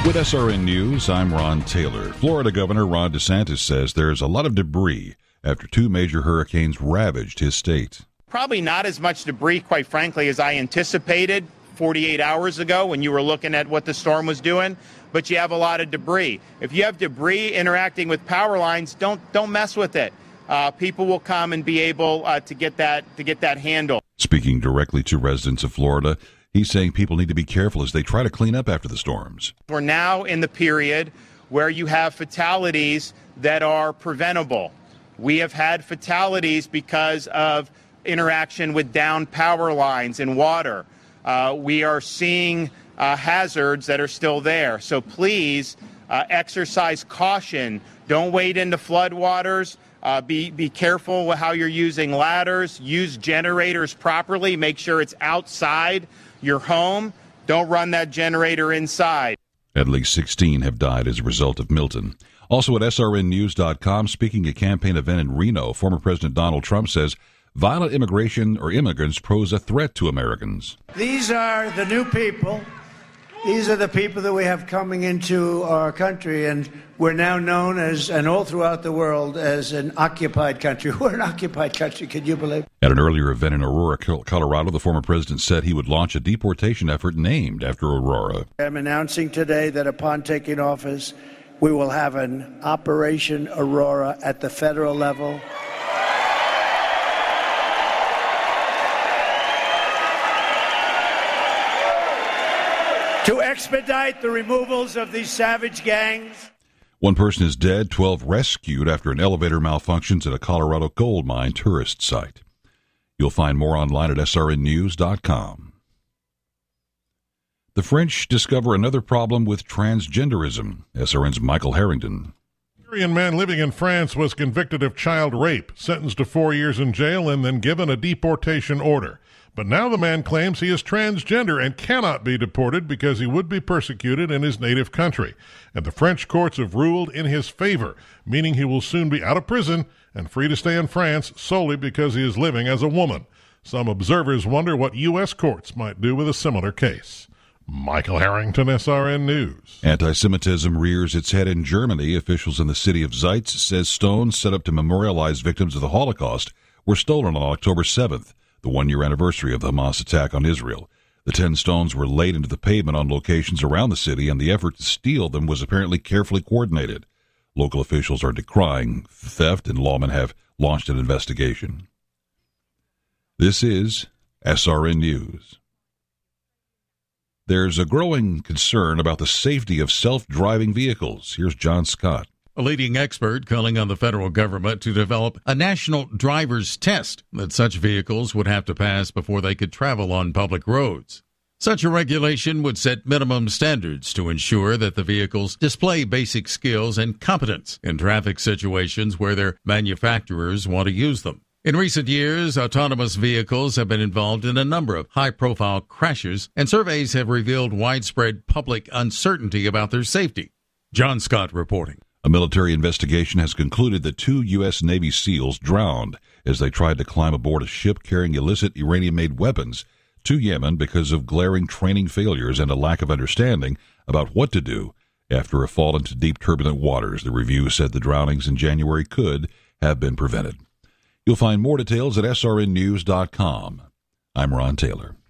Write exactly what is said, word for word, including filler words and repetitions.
With S R N News, I'm Ron Taylor. Florida Governor Ron DeSantis says there's a lot of debris after two major hurricanes ravaged his state. Probably not as much debris, quite frankly, as I anticipated forty-eight hours ago when you were looking at what the storm was doing, but you have a lot of debris. If you have debris interacting with power lines, don't don't mess with it. Uh, people will come and be able uh, to get that to get that handled. Speaking directly to residents of Florida, he's saying people need to be careful as they try to clean up after the storms. We're now in the period where you have fatalities that are preventable. We have had fatalities because of interaction with downed power lines and water. Uh, we are seeing uh, hazards that are still there. So please uh, exercise caution. Don't wade into floodwaters. Uh, be, be careful with how you're using ladders. Use generators properly. Make sure it's outside your home. Don't run that generator inside. At least sixteen have died as a result of Milton. Also at S R N news dot com, speaking at a campaign event in Reno, former President Donald Trump says violent immigration or immigrants pose a threat to Americans. These are the new people. These are the people that we have coming into our country, and we're now known as, and all throughout the world, as an occupied country. We're an occupied country, can you believe? At an earlier event in Aurora, Colorado, the former president said he would launch a deportation effort named after Aurora. I'm announcing today that upon taking office, we will have an Operation Aurora at the federal level. To expedite the removals of these savage gangs. One person is dead, twelve rescued after an elevator malfunctions at a Colorado gold mine tourist site. You'll find more online at S R N news dot com. The French discover another problem with transgenderism. S R N's Michael Harrington. A Syrian man living in France was convicted of child rape, sentenced to four years in jail, and then given a deportation order. But now the man claims he is transgender and cannot be deported because he would be persecuted in his native country. And the French courts have ruled in his favor, meaning he will soon be out of prison and free to stay in France solely because he is living as a woman. Some observers wonder what U S courts might do with a similar case. Michael Harrington, S R N News. Anti-Semitism rears its head in Germany. Officials in the city of Zeitz says stones set up to memorialize victims of the Holocaust were stolen on October seventh. The one-year anniversary of the Hamas attack on Israel. The ten stones were laid into the pavement on locations around the city, and the effort to steal them was apparently carefully coordinated. Local officials are decrying theft, and lawmen have launched an investigation. This is S R N News. There's a growing concern about the safety of self-driving vehicles. Here's John Scott. A leading expert calling on the federal government to develop a national driver's test that such vehicles would have to pass before they could travel on public roads. Such a regulation would set minimum standards to ensure that the vehicles display basic skills and competence in traffic situations where their manufacturers want to use them. In recent years, autonomous vehicles have been involved in a number of high-profile crashes, and surveys have revealed widespread public uncertainty about their safety. John Scott reporting. A military investigation has concluded that two U S. Navy SEALs drowned as they tried to climb aboard a ship carrying illicit Iranian-made weapons to Yemen because of glaring training failures and a lack of understanding about what to do after a fall into deep turbulent waters. The review said the drownings in January could have been prevented. You'll find more details at S R N news dot com. I'm Ron Taylor.